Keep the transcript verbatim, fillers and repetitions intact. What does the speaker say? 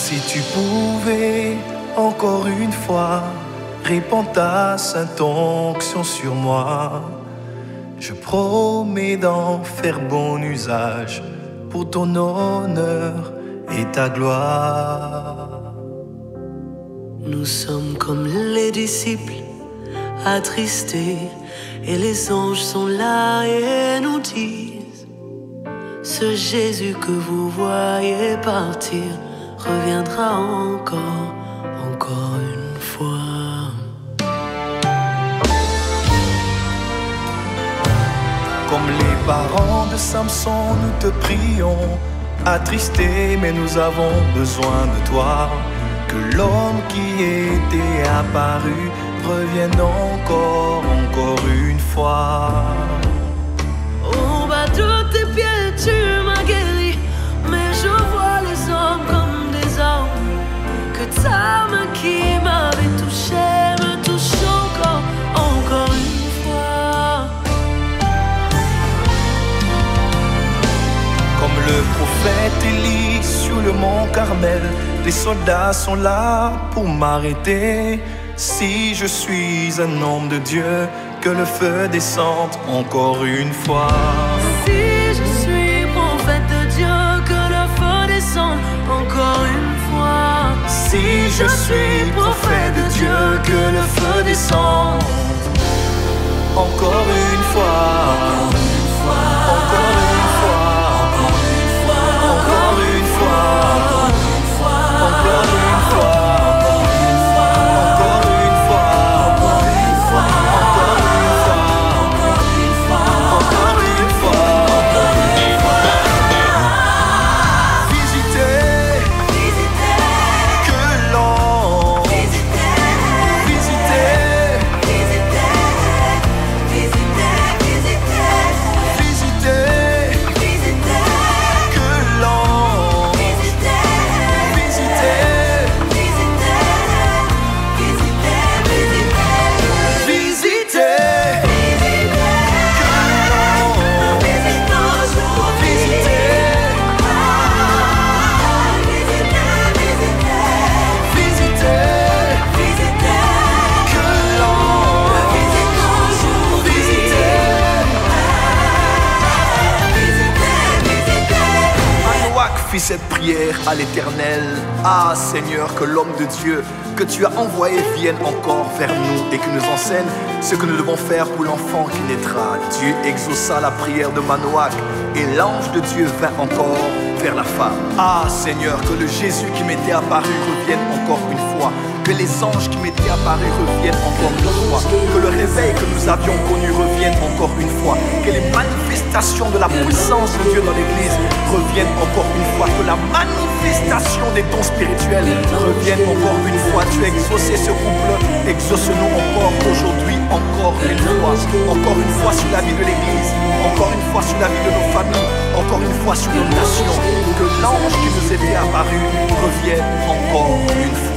Si tu pouvais encore une fois répandre ta sainte onction sur moi, je promets d'en faire bon usage pour ton honneur et ta gloire. Nous sommes comme les disciples attristés, et les anges sont là et nous disent: ce Jésus que vous voyez partir reviendra encore, encore une fois. Comme les parents de Samson, nous te prions, attristés, mais nous avons besoin de toi. Que l'homme qui était apparu revienne encore, encore une fois. Au bas de tes pieds, tu m'as guéri, mais je vois les hommes comme des hommes. Que ta main qui m'avait touché me touche encore, encore une fois. Comme le prophète Élie sur le mont Carmel, les soldats sont là pour m'arrêter. Si je suis un homme de Dieu, que le feu descende encore une fois. Si je suis prophète de Dieu, que le feu descende encore une fois. Si je suis prophète de Dieu, que le feu descende encore une fois. Encore une fois. Encore une fois. Encore une fois. Encore une fois. Fis cette prière à l'Éternel. Ah Seigneur, que l'homme de Dieu que tu as envoyé vienne encore vers nous et qu'il nous enseigne ce que nous devons faire pour l'enfant qui naîtra. Dieu exauça la prière de Manoach et l'ange de Dieu vint encore vers la femme. Ah Seigneur, que le Jésus qui m'était apparu revienne encore une fois. Que les anges qui m'étaient apparus reviennent encore une fois. Que le réveil que nous avions connu revienne encore une fois. Que les manifestations de la puissance de Dieu dans l'église reviennent encore une fois. Que la manifestation des dons spirituels revienne encore une fois. Tu as exaucé ce couple, exauce-nous encore aujourd'hui, encore une fois. Encore une fois sur la vie de l'église, encore une fois sur la vie de nos familles, encore une fois sur nos nations. Que l'ange qui nous était apparu revienne encore une fois.